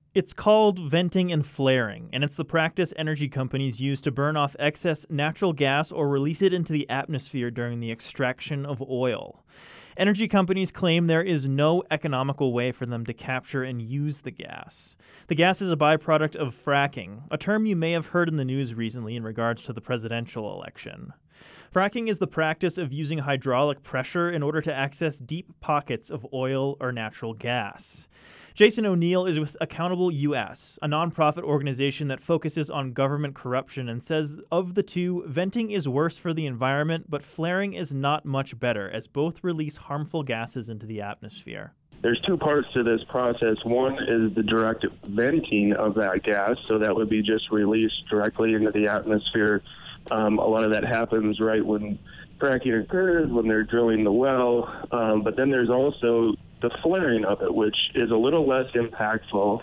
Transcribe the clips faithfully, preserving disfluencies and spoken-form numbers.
It's called venting and flaring, and it's the practice energy companies use to burn off excess natural gas or release it into the atmosphere during the extraction of oil. Energy companies claim there is no economical way for them to capture and use the gas. The gas is a byproduct of fracking, a term you may have heard in the news recently in regards to the presidential election. Fracking is the practice of using hydraulic pressure in order to access deep pockets of oil or natural gas. Jason O'Neill is with Accountable U S, a nonprofit organization that focuses on government corruption, and says of the two, venting is worse for the environment, but flaring is not much better, as both release harmful gases into the atmosphere. There's two parts to this process. One is the direct venting of that gas, so that would be just released directly into the atmosphere. Um, a lot of that happens right when fracking occurs, when they're drilling the well, um, but then there's also the flaring of it, which is a little less impactful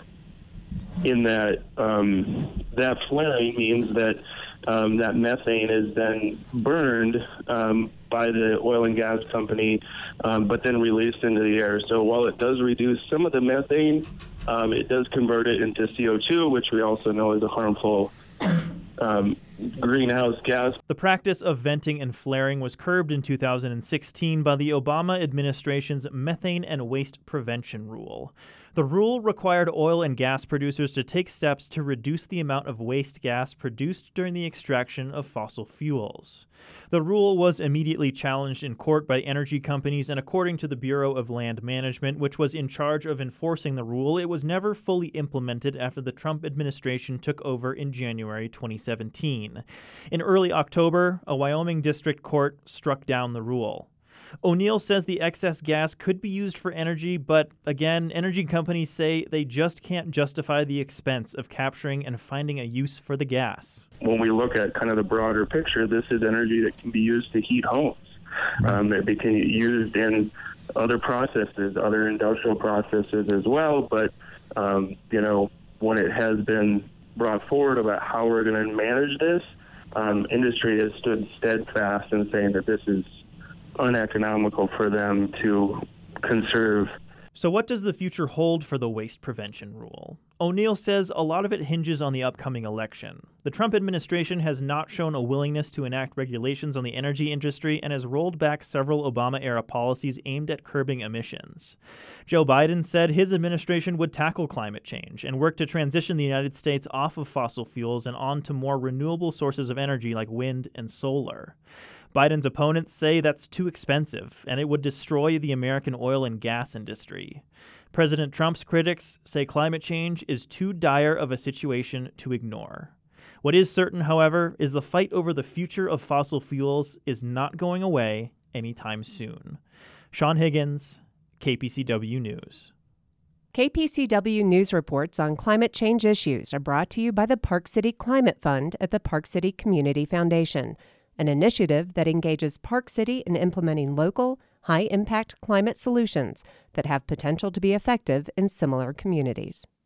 in that um, that flaring means that um, that methane is then burned um, by the oil and gas company, um, but then released into the air. So while it does reduce some of the methane, um, it does convert it into C O two, which we also know is a harmful um, greenhouse gas. The practice of venting and flaring was curbed in two thousand sixteen by the Obama administration's Methane and Waste Prevention Rule. The rule required oil and gas producers to take steps to reduce the amount of waste gas produced during the extraction of fossil fuels. The rule was immediately challenged in court by energy companies, and according to the Bureau of Land Management, which was in charge of enforcing the rule, it was never fully implemented after the Trump administration took over in January twenty seventeen. In early October, a Wyoming district court struck down the rule. O'Neill says the excess gas could be used for energy, but again, energy companies say they just can't justify the expense of capturing and finding a use for the gas. When we look at kind of the broader picture, this is energy that can be used to heat homes. Um, it can be used in other processes, other industrial processes as well, but, um, you know, when it has been brought forward about how we're going to manage this, um, industry has stood steadfast in saying that this is uneconomical for them to conserve. So what does the future hold for the waste prevention rule? O'Neill says a lot of it hinges on the upcoming election. The Trump administration has not shown a willingness to enact regulations on the energy industry and has rolled back several Obama-era policies aimed at curbing emissions. Joe Biden said his administration would tackle climate change and work to transition the United States off of fossil fuels and on to more renewable sources of energy like wind and solar. Biden's opponents say that's too expensive, and it would destroy the American oil and gas industry. President Trump's critics say climate change is too dire of a situation to ignore. What is certain, however, is the fight over the future of fossil fuels is not going away anytime soon. Sean Higgins, K P C W News. K P C W News reports on climate change issues are brought to you by the Park City Climate Fund at the Park City Community Foundation, an initiative that engages Park City in implementing local, high-impact climate solutions that have potential to be effective in similar communities.